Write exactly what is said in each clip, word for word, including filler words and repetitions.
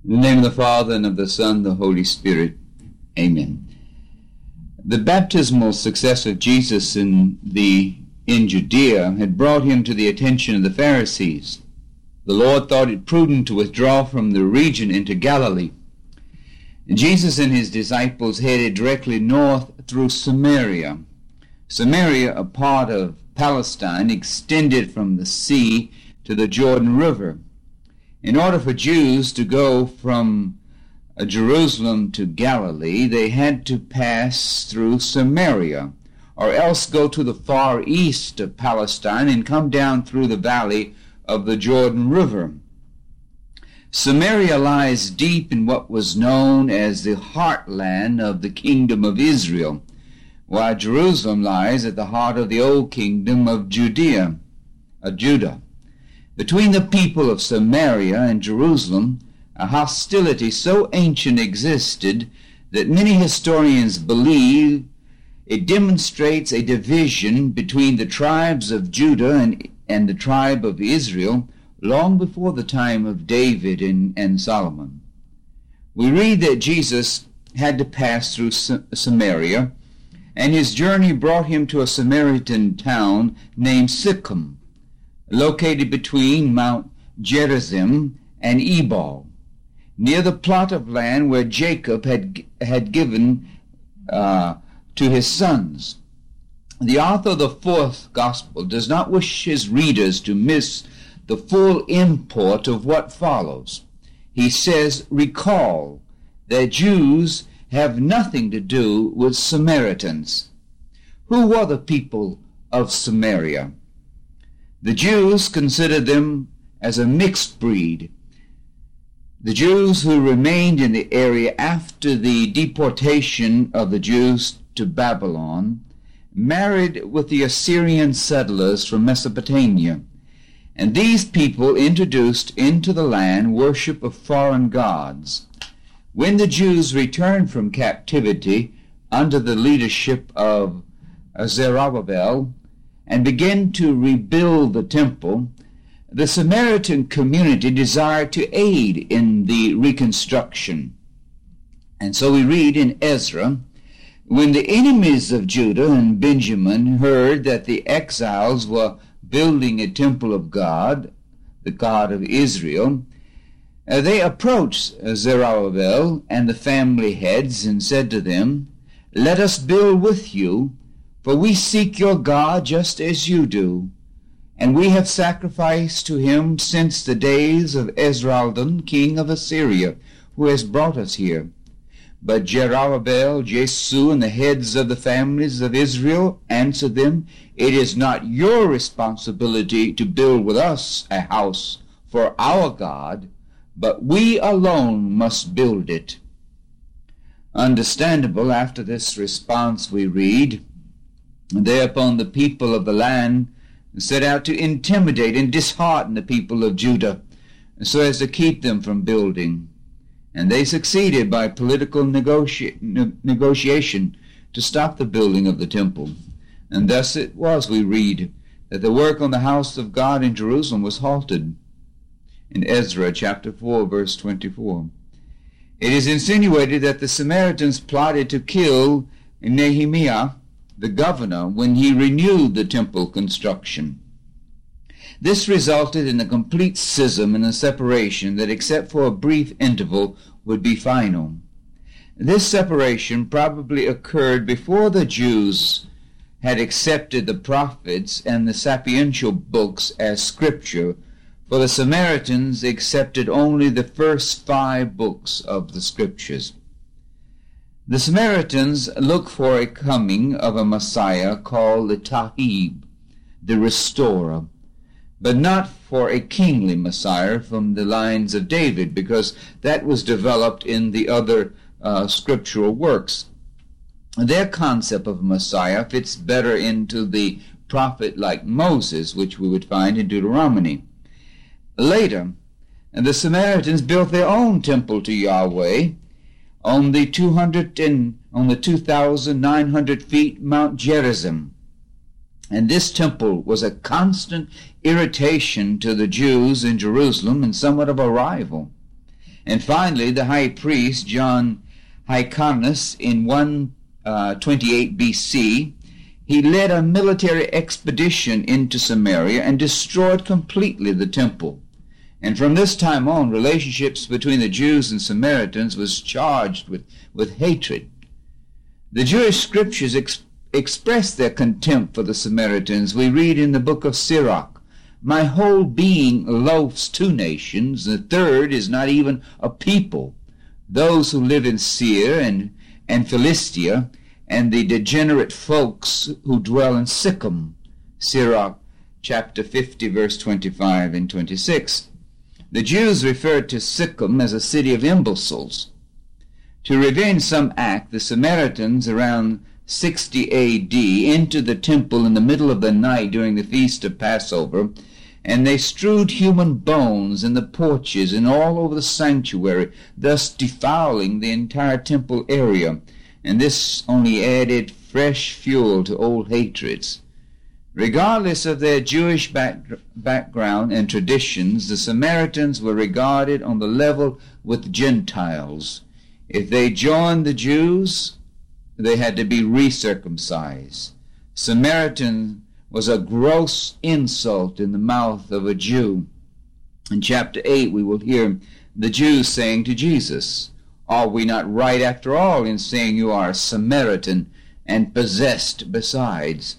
In the name of the Father, and of the Son, and the Holy Spirit. Amen. The baptismal success of Jesus in the in Judea had brought him to the attention of the Pharisees. The Lord thought it prudent to withdraw from the region into Galilee. And Jesus and his disciples headed directly north through Samaria. Samaria, a part of Palestine, extended from the sea to the Jordan River. In order for Jews to go from uh, Jerusalem to Galilee, they had to pass through Samaria, or else go to the far east of Palestine and come down through the valley of the Jordan River. Samaria lies deep in what was known as the heartland of the kingdom of Israel, while Jerusalem lies at the heart of the old kingdom of Judea, of Judah. Between the people of Samaria and Jerusalem, a hostility so ancient existed that many historians believe it demonstrates a division between the tribes of Judah and, and the tribe of Israel long before the time of David and, and Solomon. We read that Jesus had to pass through Samaria, and his journey brought him to a Samaritan town named Sychar, located between Mount Gerizim and Ebal, near the plot of land where Jacob had, had given uh, to his sons. The author of the fourth gospel does not wish his readers to miss the full import of what follows. He says, "Recall that Jews have nothing to do with Samaritans." Who were the people of Samaria? The Jews considered them as a mixed breed. The Jews who remained in the area after the deportation of the Jews to Babylon married with the Assyrian settlers from Mesopotamia, and these people introduced into the land worship of foreign gods. When the Jews returned from captivity under the leadership of Zerubbabel and began to rebuild the temple, the Samaritan community desired to aid in the reconstruction. And so we read in Ezra, when the enemies of Judah and Benjamin heard that the exiles were building a temple of God, the God of Israel, uh, they approached Zerubbabel and the family heads and said to them, "Let us build with you, for we seek your God just as you do, and we have sacrificed to him since the days of Esarhaddon, king of Assyria, who has brought us here." But Zerubbabel, Jesu, and the heads of the families of Israel answered them, "It is not your responsibility to build with us a house for our God, but we alone must build it." Understandable, after this response we read, "Thereupon the people of the land set out to intimidate and dishearten the people of Judah, so as to keep them from building. And they succeeded by political negoti- ne- negotiation to stop the building of the temple. And thus it was, we read, that the work on the house of God in Jerusalem was halted." In Ezra chapter four, verse twenty-four. It is insinuated that the Samaritans plotted to kill Nehemiah, the governor, when he renewed the temple construction. This resulted in a complete schism and a separation that, except for a brief interval, would be final. This separation probably occurred before the Jews had accepted the prophets and the sapiential books as scripture, for the Samaritans accepted only the first five books of the scriptures. The Samaritans look for a coming of a Messiah called the Tahib, the Restorer, but not for a kingly Messiah from the lines of David, because that was developed in the other uh, scriptural works. Their concept of Messiah fits better into the prophet like Moses, which we would find in Deuteronomy. Later, the Samaritans built their own temple to Yahweh on the two hundred and on the two thousand nine hundred feet Mount Gerizim. And this temple was a constant irritation to the Jews in Jerusalem and somewhat of a rival. And finally, the high priest, John Hyrcanus, in one twenty-eight B C, he led a military expedition into Samaria and destroyed completely the temple. And from this time on, relationships between the Jews and Samaritans was charged with, with hatred. The Jewish scriptures ex- express their contempt for the Samaritans. We read in the book of Sirach, "My whole being loathes two nations, the third is not even a people, those who live in Seir and, and Philistia, and the degenerate folks who dwell in Sikkim." Sirach chapter fifty, verse twenty-five and twenty-six. The Jews referred to Sikkim as a city of imbeciles. To revenge some act, the Samaritans around sixty A D entered the temple in the middle of the night during the feast of Passover, and they strewed human bones in the porches and all over the sanctuary, thus defiling the entire temple area. And this only added fresh fuel to old hatreds. Regardless of their Jewish back, background and traditions, the Samaritans were regarded on the level with Gentiles. If they joined the Jews, they had to be recircumcised. Samaritan was a gross insult in the mouth of a Jew. In chapter eight, we will hear the Jews saying to Jesus, "Are we not right after all in saying you are a Samaritan and possessed besides?"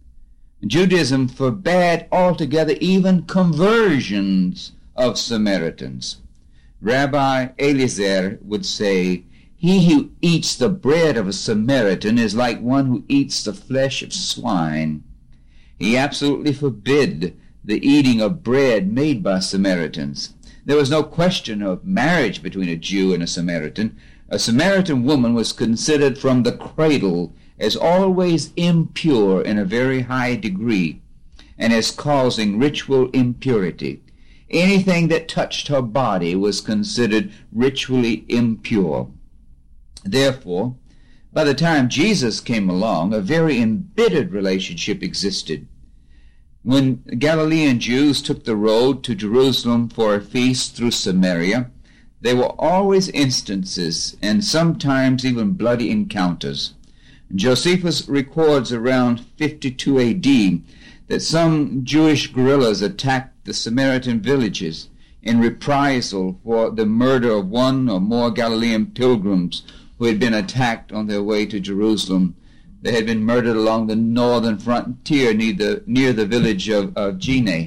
Judaism forbade altogether even conversions of Samaritans. Rabbi Eliezer would say, "He who eats the bread of a Samaritan is like one who eats the flesh of swine." He absolutely forbid the eating of bread made by Samaritans. There was no question of marriage between a Jew and a Samaritan. A Samaritan woman was considered from the cradle as always impure in a very high degree, and as causing ritual impurity. Anything that touched her body was considered ritually impure. Therefore, by the time Jesus came along, a very embittered relationship existed. When Galilean Jews took the road to Jerusalem for a feast through Samaria, there were always instances, and sometimes even bloody encounters. Josephus records around fifty-two A D that some Jewish guerrillas attacked the Samaritan villages in reprisal for the murder of one or more Galilean pilgrims who had been attacked on their way to Jerusalem. They had been murdered along the northern frontier near the, near the village of, of Gene.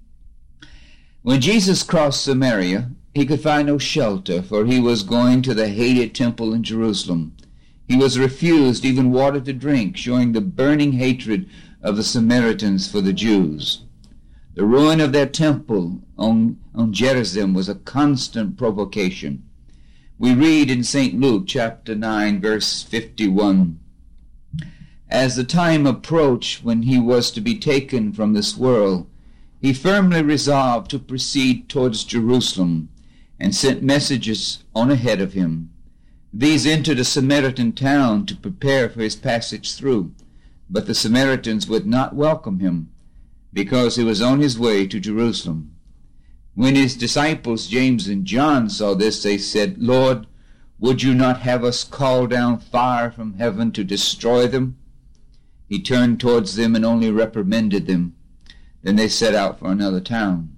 When Jesus crossed Samaria, he could find no shelter, for he was going to the hated temple in Jerusalem. He was refused even water to drink, showing the burning hatred of the Samaritans for the Jews. The ruin of their temple on, on Gerizim was a constant provocation. We read in Saint Luke chapter nine, verse fifty-one, "As the time approached when he was to be taken from this world, he firmly resolved to proceed towards Jerusalem, and sent messages on ahead of him. These entered a Samaritan town to prepare for his passage through, but the Samaritans would not welcome him, because he was on his way to Jerusalem. When his disciples James and John saw this, they said, 'Lord, would you not have us call down fire from heaven to destroy them?' He turned towards them and only reprimanded them. Then they set out for another town."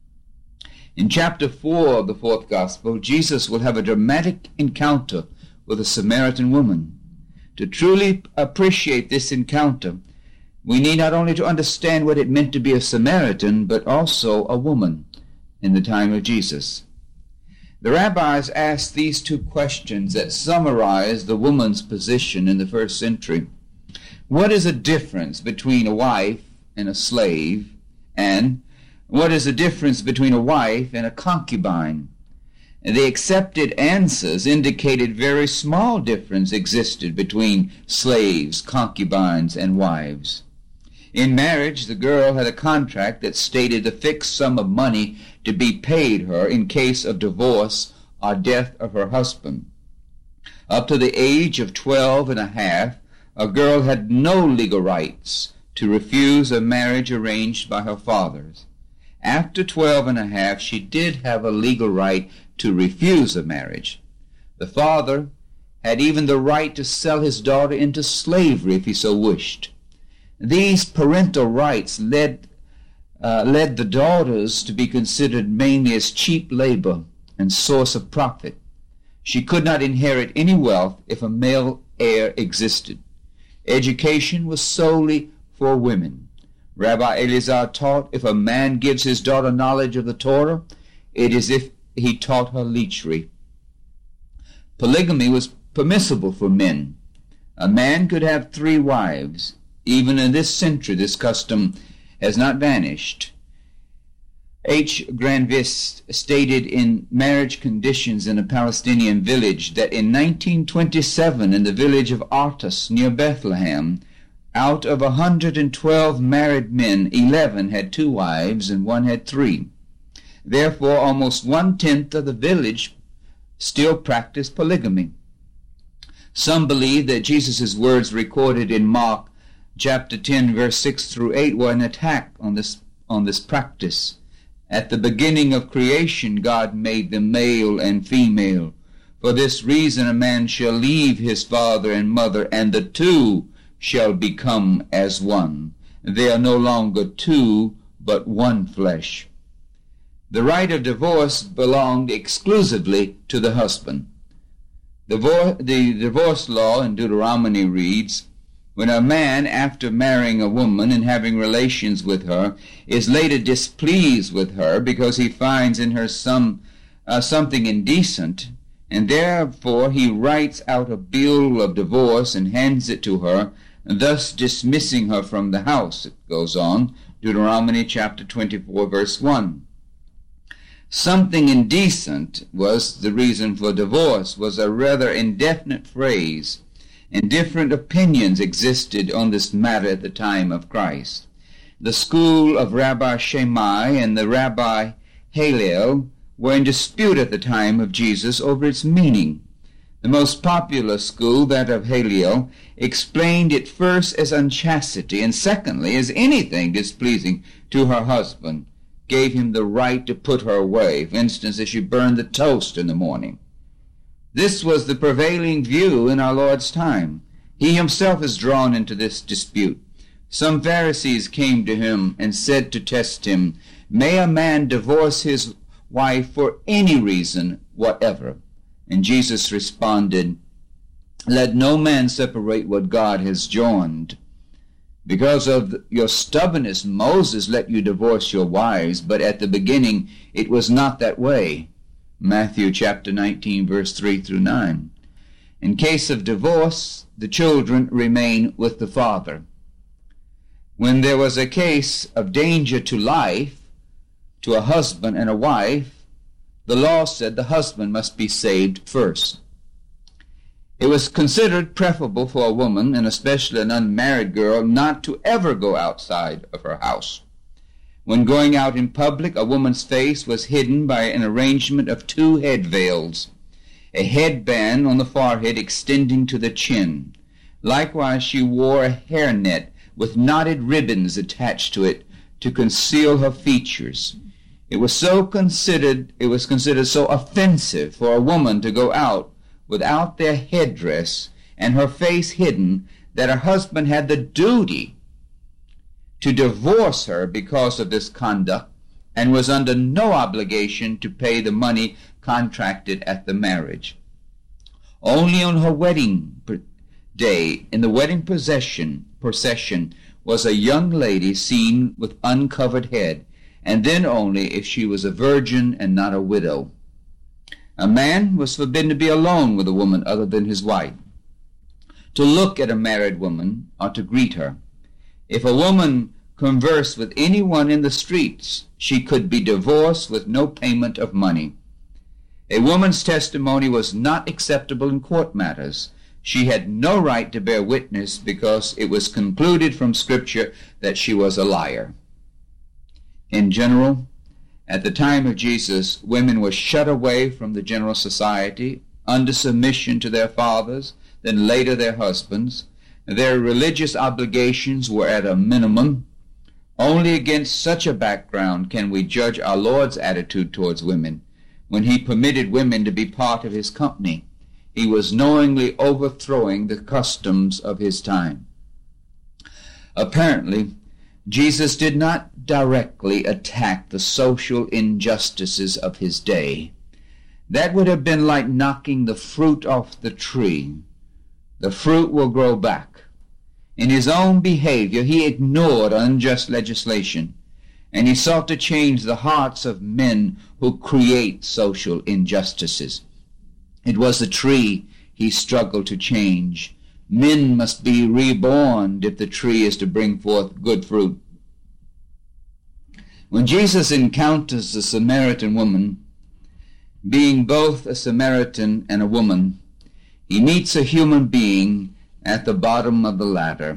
In chapter four of the fourth gospel, Jesus will have a dramatic encounter with a Samaritan woman. To truly appreciate this encounter, we need not only to understand what it meant to be a Samaritan, but also a woman in the time of Jesus. The rabbis asked these two questions that summarize the woman's position in the first century. What is the difference between a wife and a slave? And what is the difference between a wife and a concubine? And the accepted answers indicated very small difference existed between slaves, concubines, and wives. In marriage, the girl had a contract that stated a fixed sum of money to be paid her in case of divorce or death of her husband. Up to the age of twelve and a half, a girl had no legal rights to refuse a marriage arranged by her fathers. After twelve and a half, she did have a legal right to refuse a marriage. The father had even the right to sell his daughter into slavery if he so wished. These parental rights led, uh, led the daughters to be considered mainly as cheap labor and source of profit. She could not inherit any wealth if a male heir existed. Education was solely for women. Rabbi Elazar taught if a man gives his daughter knowledge of the Torah, it is as if he taught her lechery. Polygamy was permissible for men. A man could have three wives. Even in this century, this custom has not vanished. H. Granvis stated in Marriage Conditions in a Palestinian Village that in nineteen twenty-seven, in the village of Artas near Bethlehem, out of one hundred twelve married men, eleven had two wives and one had three. Therefore, almost one-tenth of the village still practiced polygamy. Some believe that Jesus' words recorded in Mark chapter ten, verse six through eight were an attack on this, on this practice. At the beginning of creation, God made them male and female. For this reason a man shall leave his father and mother, and the two shall become as one. They are no longer two, but one flesh. The right of divorce belonged exclusively to the husband. The, the divorce law in Deuteronomy reads, when a man, after marrying a woman and having relations with her, is later displeased with her because he finds in her some uh, something indecent, and therefore he writes out a bill of divorce and hands it to her, thus dismissing her from the house, it goes on, Deuteronomy chapter twenty-four, verse one. Something indecent was the reason for divorce, was a rather indefinite phrase, and different opinions existed on this matter at the time of Christ. The school of Rabbi Shammai and the Rabbi Hillel were in dispute at the time of Jesus over its meaning. The most popular school, that of Hillel, explained it first as unchastity, and secondly as anything displeasing to her husband gave him the right to put her away, for instance, if she burned the toast in the morning. This was the prevailing view in our Lord's time. He himself is drawn into this dispute. Some Pharisees came to him and said to test him, may a man divorce his wife for any reason whatever? And Jesus responded, let no man separate what God has joined. Because of your stubbornness, Moses let you divorce your wives, but at the beginning it was not that way. Matthew chapter nineteen, verse three through nine. In case of divorce, the children remain with the father. When there was a case of danger to life, to a husband and a wife, the law said the husband must be saved first. It was considered preferable for a woman, and especially an unmarried girl, not to ever go outside of her house. When going out in public, a woman's face was hidden by an arrangement of two head veils, a headband on the forehead extending to the chin. Likewise, she wore a hairnet with knotted ribbons attached to it to conceal her features. It was so considered, it was considered so offensive for a woman to go out without their headdress and her face hidden that her husband had the duty to divorce her because of this conduct and was under no obligation to pay the money contracted at the marriage. Only on her wedding day, in the wedding procession, procession was a young lady seen with uncovered head, and then only if she was a virgin and not a widow. A man was forbidden to be alone with a woman other than his wife, to look at a married woman, or to greet her. If a woman conversed with anyone in the streets, she could be divorced with no payment of money. A woman's testimony was not acceptable in court matters. She had no right to bear witness because it was concluded from Scripture that she was a liar. In general, at the time of Jesus, women were shut away from the general society, under submission to their fathers, then later their husbands. Their religious obligations were at a minimum. Only against such a background can we judge our Lord's attitude towards women. when he permitted women to be part of his company. He was knowingly overthrowing the customs of his time. Apparently, Jesus did not directly attack the social injustices of his day. That would have been like knocking the fruit off the tree. The fruit will grow back. In his own behavior, he ignored unjust legislation, and he sought to change the hearts of men who create social injustices. It was the tree he struggled to change. Men must be reborn if the tree is to bring forth good fruit. When Jesus encounters the Samaritan woman, being both a Samaritan and a woman, he meets a human being at the bottom of the ladder.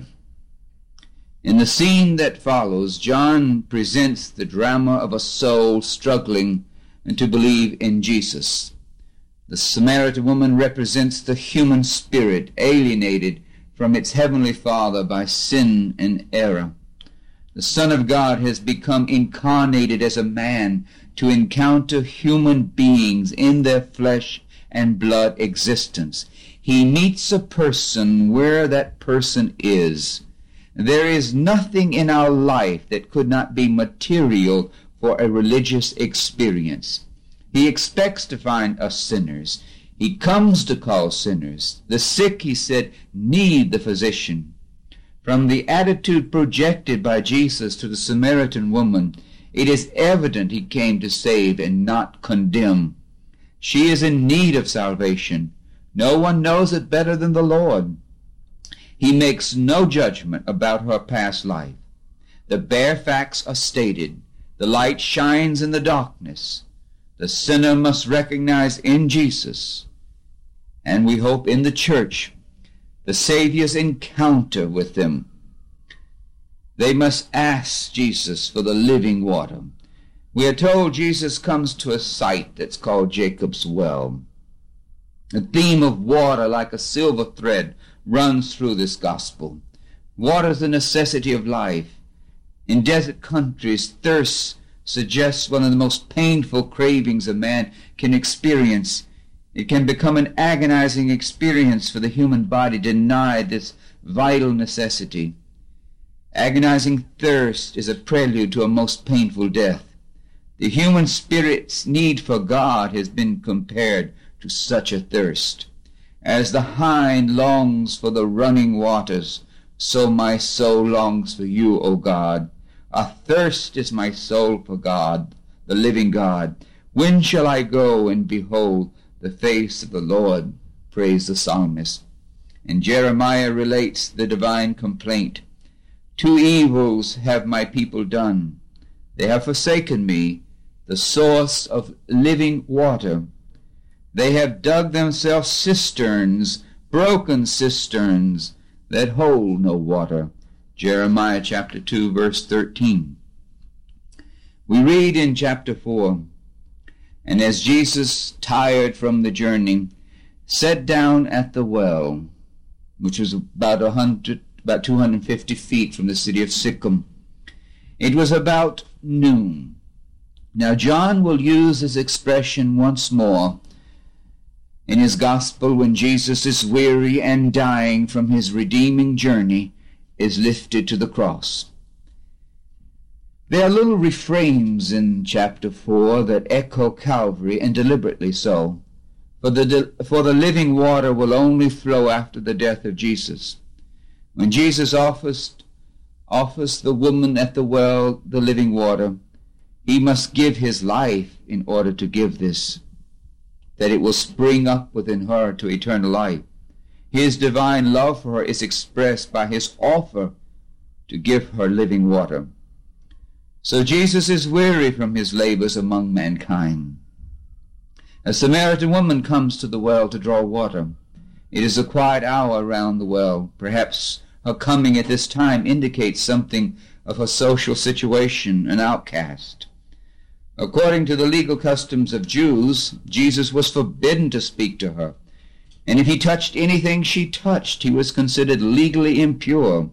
In the scene that follows, John presents the drama of a soul struggling to believe in Jesus. The Samaritan woman represents the human spirit alienated from its heavenly Father by sin and error. The Son of God has become incarnated as a man to encounter human beings in their flesh and blood existence. He meets a person where that person is. There is nothing in our life that could not be material for a religious experience. He expects to find us sinners. He comes to call sinners. The sick, he said, need the physician. From the attitude projected by Jesus to the Samaritan woman, it is evident he came to save and not condemn. She is in need of salvation. No one knows it better than the Lord. He makes no judgment about her past life. The bare facts are stated. The light shines in the darkness. The sinner must recognize in Jesus, and we hope in the church, the Savior's encounter with them. They must ask Jesus for the living water. We are told Jesus comes to a site that's called Jacob's Well. The theme of water, like a silver thread, runs through this gospel. Water is the necessity of life. In desert countries, thirst suggests one of the most painful cravings a man can experience. It can become an agonizing experience for the human body denied this vital necessity. Agonizing thirst is a prelude to a most painful death. The human spirit's need for God has been compared to such a thirst. As the hind longs for the running waters, so my soul longs for you, O God. Athirst is my soul for God, the living God. When shall I go and behold the face of the Lord? Praise the psalmist. And Jeremiah relates the divine complaint. Two evils have my people done. They have forsaken me, the source of living water. They have dug themselves cisterns, broken cisterns, that hold no water. Jeremiah chapter two, verse thirteen. We read in chapter four, and as Jesus, tired from the journey, sat down at the well, which was about a hundred, about two hundred fifty feet from the city of Sycham. It was about noon. Now John will use this expression once more in his gospel when Jesus is weary and dying from his redeeming journey, is lifted to the cross. There are little refrains in chapter four that echo Calvary, and deliberately so, for the, for the living water will only flow after the death of Jesus. When Jesus offers, offers the woman at the well the living water, he must give his life in order to give this, that it will spring up within her to eternal life. His divine love for her is expressed by his offer to give her living water. So Jesus is weary from his labors among mankind. A Samaritan woman comes to the well to draw water. It is a quiet hour around the well. Perhaps her coming at this time indicates something of her social situation, an outcast. According to the legal customs of Jews, Jesus was forbidden to speak to her. And if he touched anything she touched, he was considered legally impure.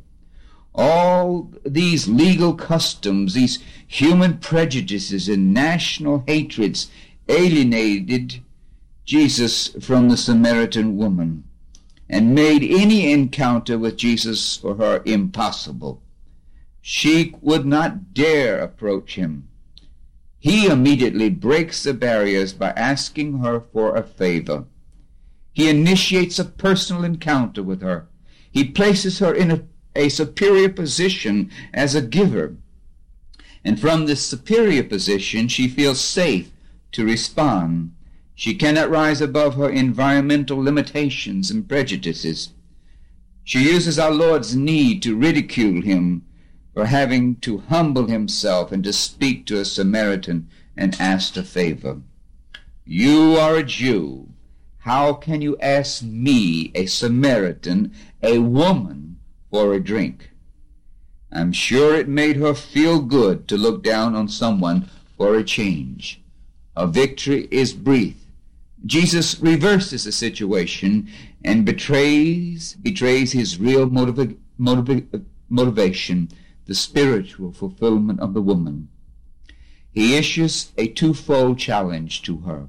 All these legal customs, these human prejudices and national hatreds alienated Jesus from the Samaritan woman and made any encounter with Jesus for her impossible. She would not dare approach him. He immediately breaks the barriers by asking her for a favor. He initiates a personal encounter with her. He places her in a, a superior position as a giver. And from this superior position, she feels safe to respond. She cannot rise above her environmental limitations and prejudices. She uses our Lord's need to ridicule him for having to humble himself and to speak to a Samaritan and ask a favor. You are a Jew. How can you ask me, a Samaritan, a woman, for a drink? I'm sure it made her feel good to look down on someone for a change. A victory is breathed. Jesus reverses the situation and betrays betrays his real motiva- motiva- motivation, the spiritual fulfillment of the woman. He issues a twofold challenge to her.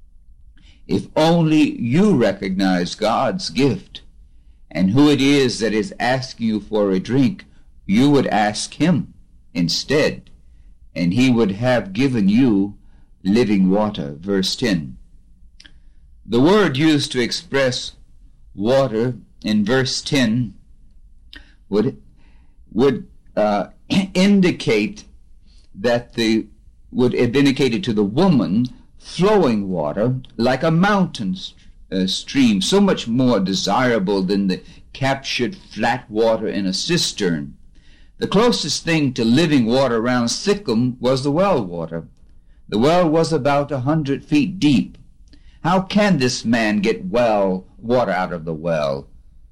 If only you recognize God's gift and who it is that is asking you for a drink, you would ask him instead, and he would have given you living water. Verse ten. The word used to express water in verse ten would would uh, indicate that the would have indicated to the woman flowing water like a mountain uh, stream, so much more desirable than the captured flat water in a cistern. The closest thing to living water around Sikkim was the well water. The well was about a hundred feet deep. How can this man get well water out of the well?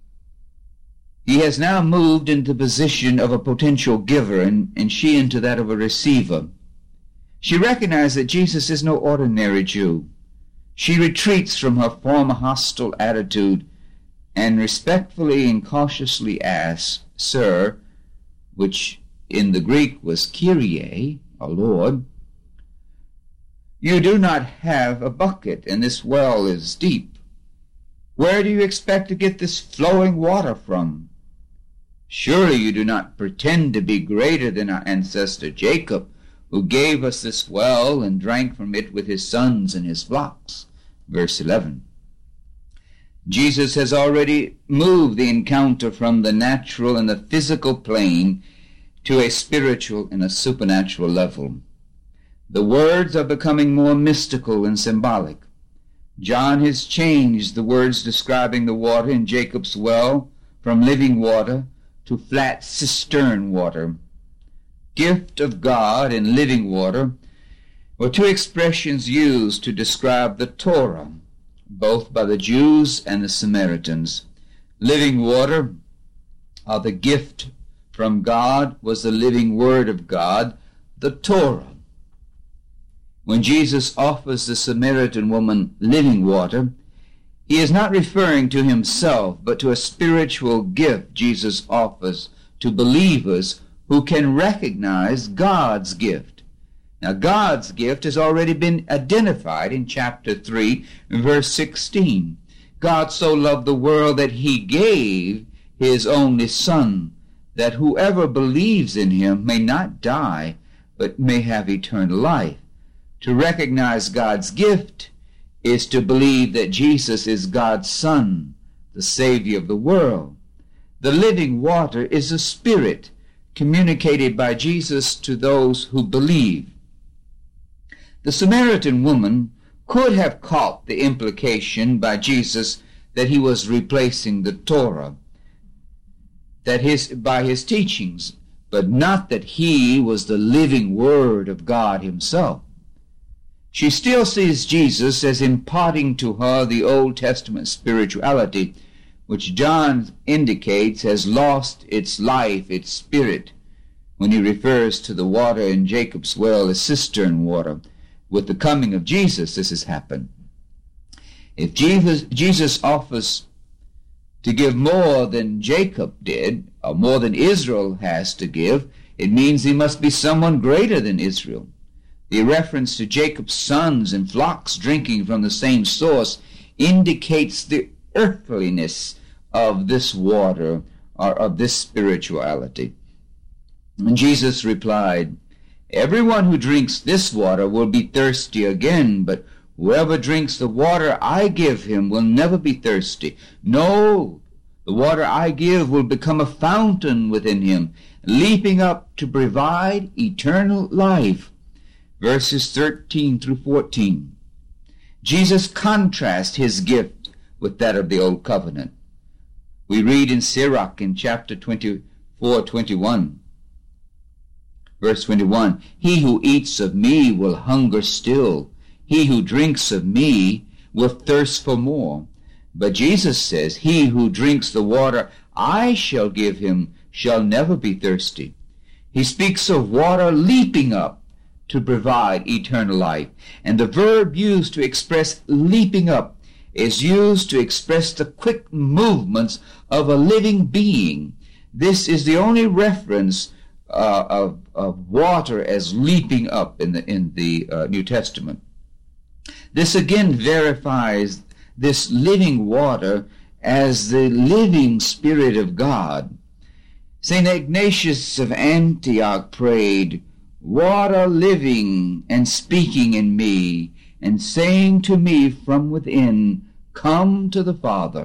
He has now moved into the position of a potential giver, and, and she into that of a receiver. She recognized that Jesus is no ordinary Jew. She retreats from her former hostile attitude and respectfully and cautiously asks, Sir, which in the Greek was Kyrie, our Lord, you do not have a bucket, and this well is deep. Where do you expect to get this flowing water from? Surely you do not pretend to be greater than our ancestor Jacob, who gave us this well and drank from it with his sons and his flocks. Verse eleven. Jesus has already moved the encounter from the natural and the physical plane to a spiritual and a supernatural level. The words are becoming more mystical and symbolic. John has changed the words describing the water in Jacob's well from living water to flat cistern water. Gift of God and living water were two expressions used to describe the Torah, both by the Jews and the Samaritans. Living water, or the gift from God, was the living word of God, the Torah. When Jesus offers the Samaritan woman living water, he is not referring to himself, but to a spiritual gift Jesus offers to believers who can recognize God's gift. Now, God's gift has already been identified in chapter three, verse sixteen. God so loved the world that he gave his only Son, that whoever believes in him may not die, but may have eternal life. To recognize God's gift is to believe that Jesus is God's Son, the Savior of the world. The living water is a spirit communicated by Jesus to those who believe. The Samaritan woman could have caught the implication by Jesus that he was replacing the Torah, that his by his teachings, but not that he was the living Word of God himself. She still sees Jesus as imparting to her the Old Testament spirituality, which John indicates has lost its life, its spirit, when he refers to the water in Jacob's well as cistern water. With the coming of Jesus, this has happened. If Jesus, Jesus offers to give more than Jacob did, or more than Israel has to give, it means he must be someone greater than Israel. The reference to Jacob's sons and flocks drinking from the same source indicates the earthliness of this water, or of this spirituality. And Jesus replied, "Everyone who drinks this water will be thirsty again, but whoever drinks the water I give him will never be thirsty. No, the water I give will become a fountain within him, leaping up to provide eternal life." Verses thirteen through fourteen. Jesus contrasts his gift with that of the Old Covenant. We read in Sirach in chapter twenty-four, twenty-one. Verse twenty-one, "He who eats of me will hunger still. He who drinks of me will thirst for more." But Jesus says, "He who drinks the water I shall give him shall never be thirsty." He speaks of water leaping up to provide eternal life. And the verb used to express leaping up is used to express the quick movements of a living being. This is the only reference uh, of, of water as leaping up in the, in the uh, New Testament. This again verifies this living water as the living Spirit of God. Saint Ignatius of Antioch prayed, "Water living and speaking in me, and saying to me from within, come to the Father."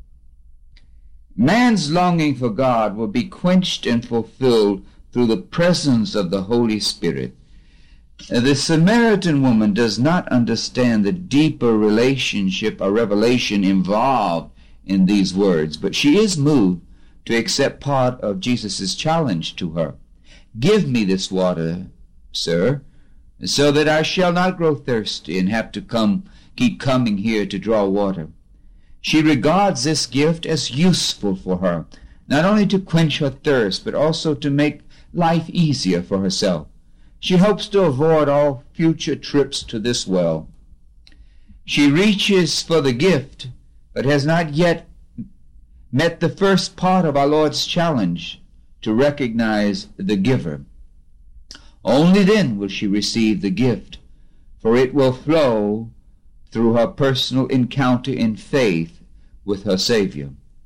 Man's longing for God will be quenched and fulfilled through the presence of the Holy Spirit. The Samaritan woman does not understand the deeper relationship or revelation involved in these words, but she is moved to accept part of Jesus' challenge to her. "Give me this water, sir, so that I shall not grow thirsty and have to come, keep coming here to draw water." She regards this gift as useful for her, not only to quench her thirst, but also to make life easier for herself. She hopes to avoid all future trips to this well. She reaches for the gift, but has not yet met the first part of our Lord's challenge, to recognize the giver. Only then will she receive the gift, for it will flow through her personal encounter in faith with her Savior.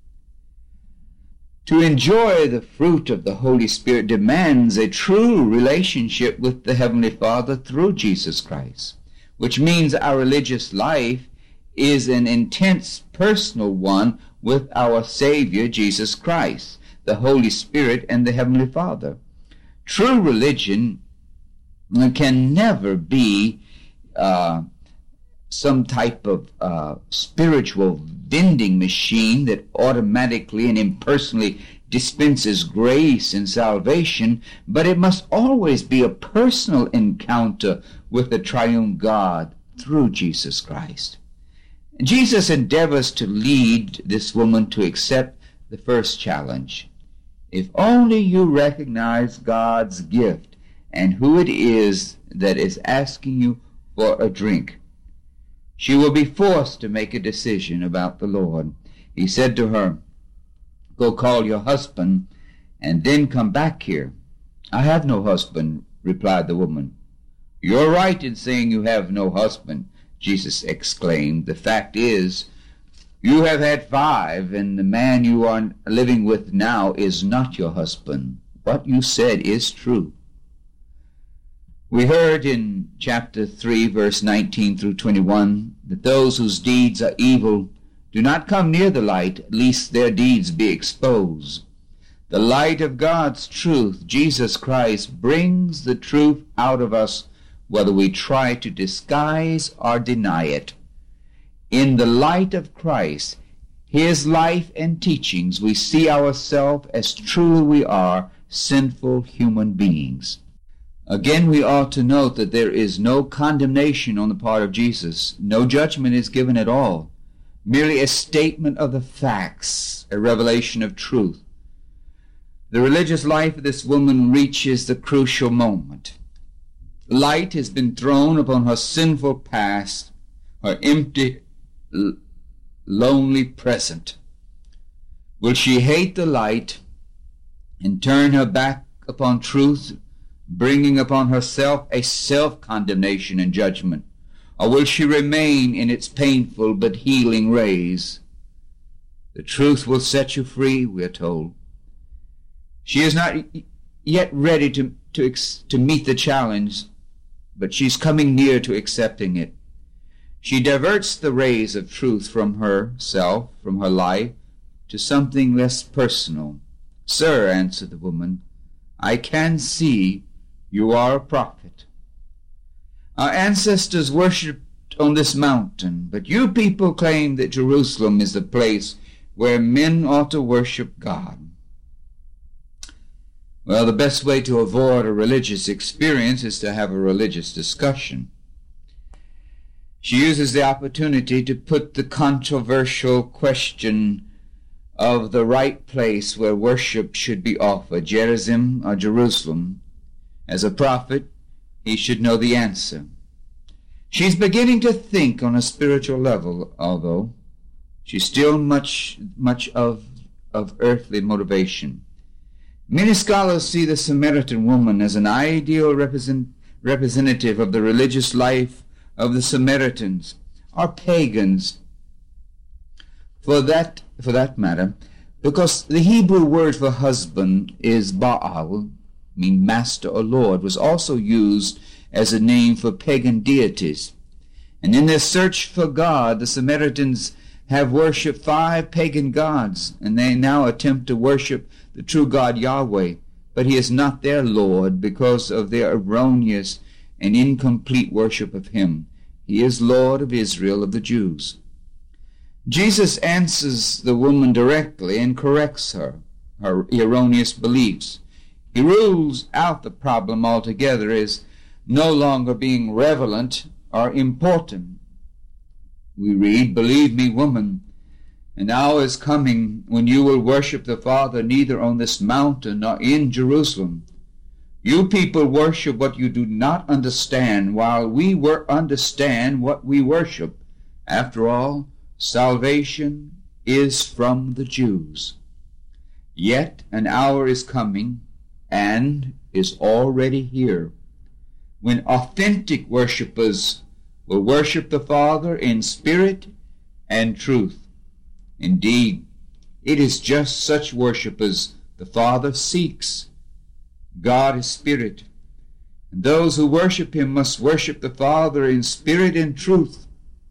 To enjoy the fruit of the Holy Spirit demands a true relationship with the Heavenly Father through Jesus Christ, which means our religious life is an intense personal one with our Savior Jesus Christ, the Holy Spirit, and the Heavenly Father. True religion can never be uh, some type of uh, spiritual vending machine that automatically and impersonally dispenses grace and salvation, but it must always be a personal encounter with the triune God through Jesus Christ. Jesus endeavors to lead this woman to accept the first challenge. If only you recognize God's gift and who it is that is asking you for a drink, she will be forced to make a decision about the Lord. He said to her, "Go call your husband and then come back here." "I have no husband," replied the woman. "You're right in saying you have no husband," Jesus exclaimed. "The fact is, you have had five, and the man you are living with now is not your husband. What you said is true." We heard in chapter three, verse nineteen through twenty-one, that those whose deeds are evil do not come near the light, lest their deeds be exposed. The light of God's truth, Jesus Christ, brings the truth out of us, whether we try to disguise or deny it. In the light of Christ, his life and teachings, we see ourselves as truly we are, sinful human beings. Again, we ought to note that there is no condemnation on the part of Jesus. No judgment is given at all. Merely a statement of the facts, a revelation of truth. The religious life of this woman reaches the crucial moment. Light has been thrown upon her sinful past, her empty, lonely present. Will she hate the light and turn her back upon truth, bringing upon herself a self-condemnation and judgment? Or will she remain in its painful but healing rays? The truth will set you free, we are told. She is not yet ready to, to, to meet the challenge, but she's coming near to accepting it. She diverts the rays of truth from herself, from her life, to something less personal. Sir, answered the woman, I can see you are a prophet. Our ancestors worshipped on this mountain, but you people claim that Jerusalem is the place where men ought to worship God. Well, the best way to avoid a religious experience is to have a religious discussion. She uses the opportunity to put the controversial question of the right place where worship should be offered, Gerizim or Jerusalem. As a prophet, he should know the answer. She's beginning to think on a spiritual level, although she's still much, much of, of earthly motivation. Many scholars see the Samaritan woman as an ideal represent, representative of the religious life of the Samaritans, or pagans, for that, for that matter, because the Hebrew word for husband is Baal, meaning master or lord, was also used as a name for pagan deities. And in their search for God, the Samaritans have worshipped five pagan gods, and they now attempt to worship the true God Yahweh, but he is not their Lord because of their erroneous and incomplete worship of him. He is Lord of Israel, of the Jews. Jesus answers the woman directly and corrects her, her erroneous beliefs. He rules out the problem altogether as no longer being relevant or important. We read, Believe me, woman, an hour is coming when you will worship the Father neither on this mountain nor in Jerusalem. You people worship what you do not understand, while we were understand what we worship. After all, salvation is from the Jews. Yet an hour is coming, and is already here, when authentic worshipers will worship the Father in spirit and truth. Indeed, it is just such worshipers the Father seeks. God is spirit, and those who worship him must worship the Father in spirit and truth.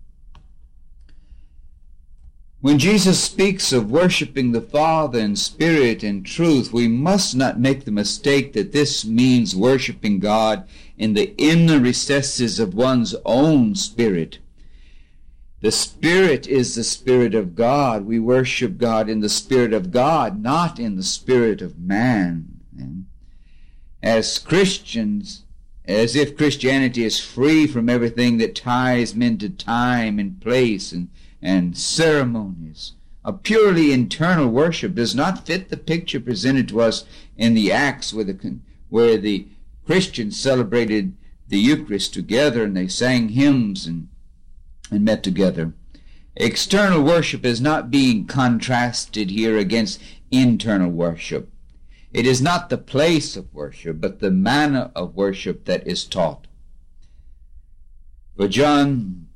When Jesus speaks of worshiping the Father in spirit and truth, we must not make the mistake that this means worshiping God in the inner recesses of one's own spirit. The Spirit is the Spirit of God. We worship God in the Spirit of God, not in the spirit of man. And as Christians, as if Christianity is free from everything that ties men to time and place and, and ceremonies. A purely internal worship does not fit the picture presented to us in the Acts where the, where the Christians celebrated the Eucharist together and they sang hymns and, and met together. External worship is not being contrasted here against internal worship. It is not the place of worship, but the manner of worship that is taught. For John,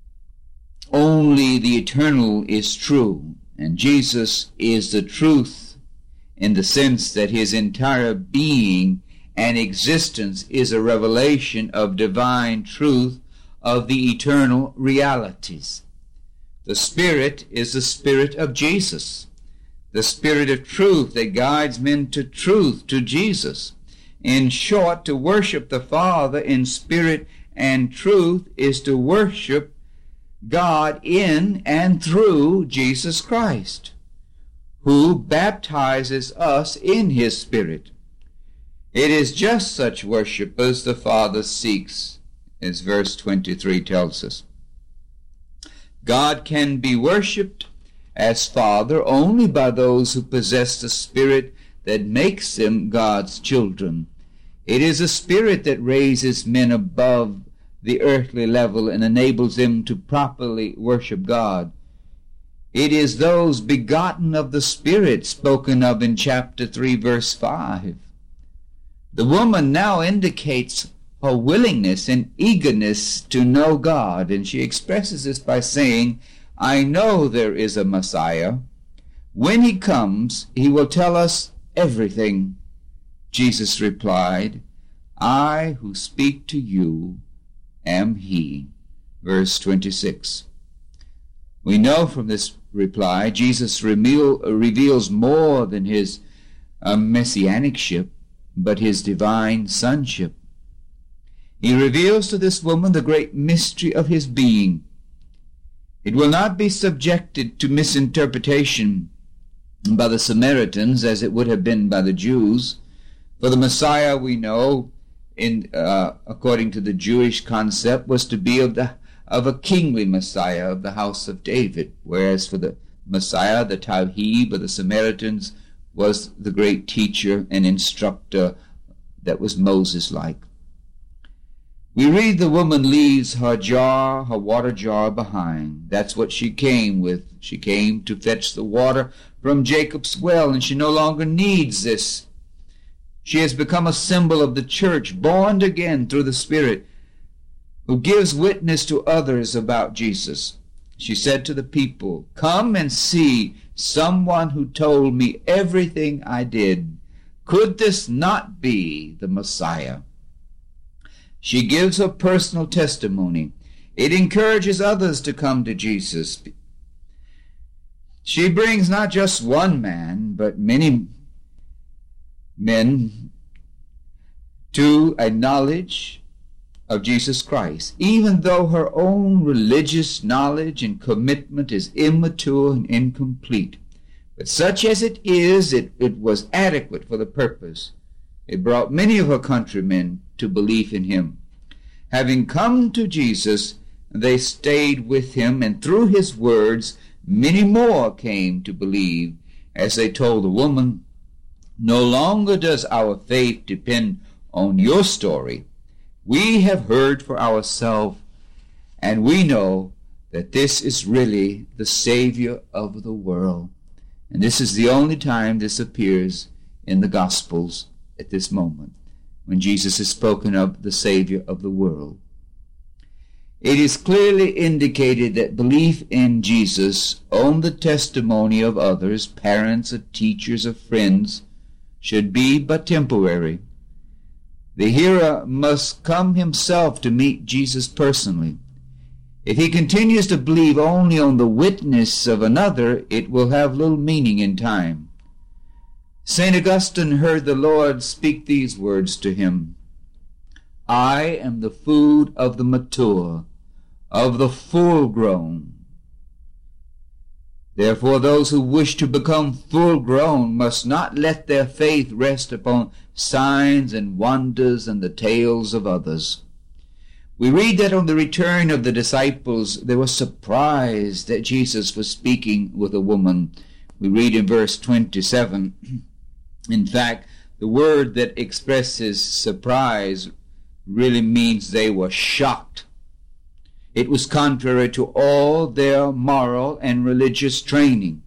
only the eternal is true, and Jesus is the truth in the sense that his entire being and existence is a revelation of divine truth of the eternal realities. The Spirit is the Spirit of Jesus, the Spirit of truth that guides men to truth, to Jesus. In short, to worship the Father in spirit and truth is to worship God in and through Jesus Christ, who baptizes us in his Spirit. It is just such worshipers the Father seeks, as verse twenty-three tells us. God can be worshipped as Father only by those who possess the Spirit that makes them God's children. It is a Spirit that raises men above the earthly level and enables them to properly worship God. It is those begotten of the Spirit spoken of in chapter three, verse five. The woman now indicates her willingness and eagerness to know God, and she expresses this by saying, I know there is a Messiah. When he comes, he will tell us everything. Jesus replied, I who speak to you am he. Verse twenty-six. We know from this reply Jesus reveal, reveals more than his uh, messianicship, but his divine sonship. He reveals to this woman the great mystery of his being. It will not be subjected to misinterpretation by the Samaritans as it would have been by the Jews. For the Messiah, we know, in uh, according to the Jewish concept, was to be of the of a kingly Messiah of the house of David, whereas for the Messiah, the Tawhib of the Samaritans, was the great teacher and instructor that was Moses-like. We read the woman leaves her jar, her water jar behind. That's what she came with. She came to fetch the water from Jacob's well, and she no longer needs this. She has become a symbol of the church, born again through the Spirit, who gives witness to others about Jesus. She said to the people, come and see someone who told me everything I did. Could this not be the Messiah? She gives her personal testimony. It encourages others to come to Jesus. She brings not just one man, but many men to a knowledge of Jesus Christ, even though her own religious knowledge and commitment is immature and incomplete. But such as it is, it, it was adequate for the purpose. It brought many of her countrymen to belief in him. Having come to Jesus, they stayed with him, and through his words many more came to believe, as they told the woman, no longer does our faith depend on your story. We have heard for ourselves, and we know that this is really the Savior of the world. And this is the only time this appears in the Gospels at this moment, when Jesus is spoken of the Savior of the world. It is clearly indicated that belief in Jesus on the testimony of others, parents, or teachers, or friends, should be but temporary. The hearer must come himself to meet Jesus personally. If he continues to believe only on the witness of another, it will have little meaning in time. Saint Augustine heard the Lord speak these words to him, I am the food of the mature, of the full-grown. Therefore, those who wish to become full-grown must not let their faith rest upon signs and wonders and the tales of others. We read that on the return of the disciples, they were surprised that Jesus was speaking with a woman. We read in verse twenty-seven. In fact, the word that expresses surprise really means they were shocked. It was contrary to all their moral and religious training.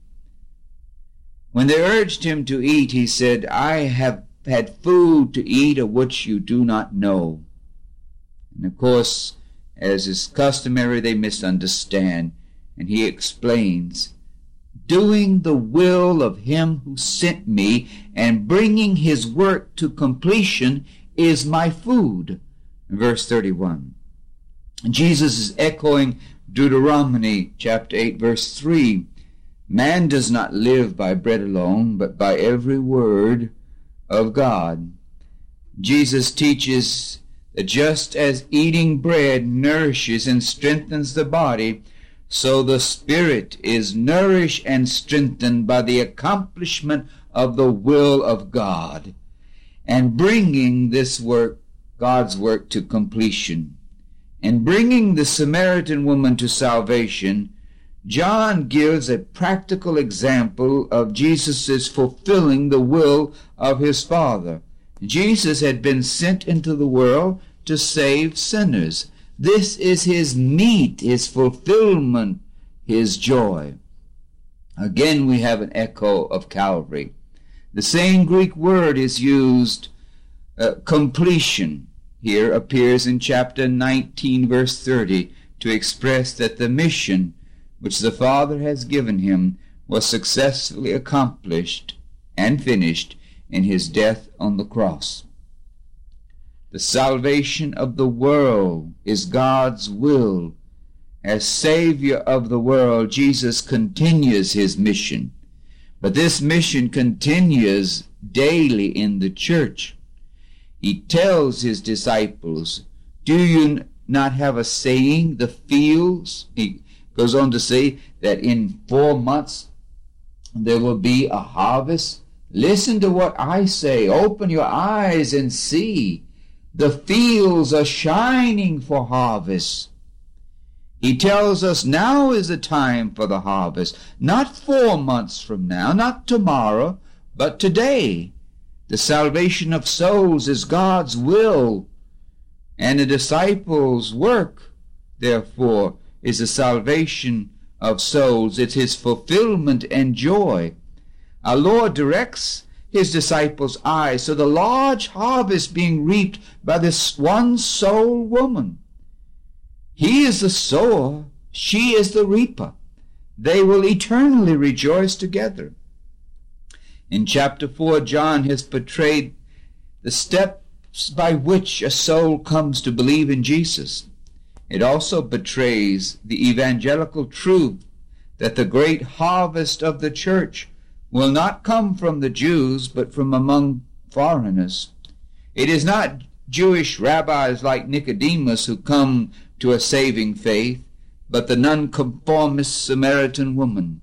When they urged him to eat, he said, I have had food to eat of which you do not know. And of course, as is customary, they misunderstand. And he explains, doing the will of him who sent me and bringing his work to completion is my food. Verse thirty-one. Jesus is echoing Deuteronomy chapter eight, verse three. Man does not live by bread alone, but by every word of God. Jesus teaches that just as eating bread nourishes and strengthens the body, so the spirit is nourished and strengthened by the accomplishment of the will of God and bringing this work, God's work, to completion. In bringing the Samaritan woman to salvation, John gives a practical example of Jesus' fulfilling the will of his Father. Jesus had been sent into the world to save sinners. This is his meat, his fulfillment, his joy. Again, we have an echo of Calvary. The same Greek word is used uh, completion here appears in chapter nineteen, verse thirty, to express that the mission which the Father has given him was successfully accomplished and finished in his death on the cross. The salvation of the world is God's will. As Savior of the world, Jesus continues his mission. But this mission continues daily in the church. He tells his disciples, do you not have a saying, the fields? He goes on to say that in four months there will be a harvest. Listen to what I say. Open your eyes and see. The fields are shining for harvest. He tells us now is the time for the harvest. Not four months from now, not tomorrow, but today. The salvation of souls is God's will, and the disciples' work, therefore, is the salvation of souls. It's his fulfillment and joy. Our Lord directs his disciples' eyes to the large harvest being reaped by this one soul woman. He is the sower, she is the reaper. They will eternally rejoice together. In chapter four, John has portrayed the steps by which a soul comes to believe in Jesus. It also betrays the evangelical truth that the great harvest of the church will not come from the Jews, but from among foreigners. It is not Jewish rabbis like Nicodemus who come to a saving faith, but the nonconformist Samaritan woman.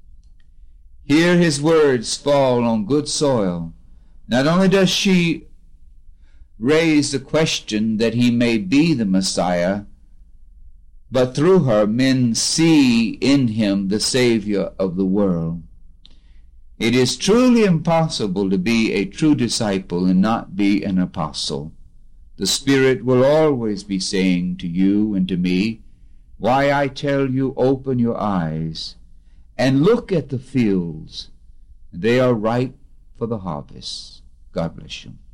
Here his words fall on good soil. Not only does she raise the question that he may be the Messiah, but through her men see in him the Savior of the world. It is truly impossible to be a true disciple and not be an apostle. The Spirit will always be saying to you and to me, why I tell you, open your eyes and look at the fields. They are ripe for the harvest. God bless you.